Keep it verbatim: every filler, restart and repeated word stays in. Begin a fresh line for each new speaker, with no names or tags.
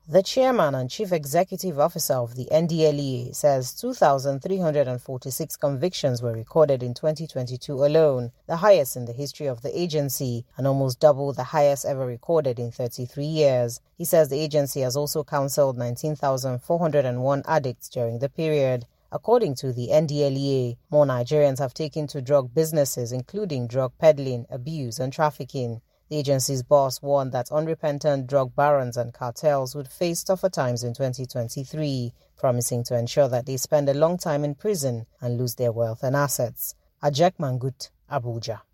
The chairman and chief executive officer of the N D L E A says two thousand three hundred forty-six convictions were recorded in twenty twenty-two alone, the highest in the history of the agency and almost double the highest ever recorded in thirty-three years. He says the agency has also counseled nineteen thousand four hundred one addicts during the period. According to the N D L E A, more Nigerians have taken to drug businesses, including drug peddling, abuse and trafficking. The agency's boss warned that unrepentant drug barons and cartels would face tougher times in twenty twenty-three, promising to ensure that they spend a long time in prison and lose their wealth and assets. Ajak Mangut, Abuja.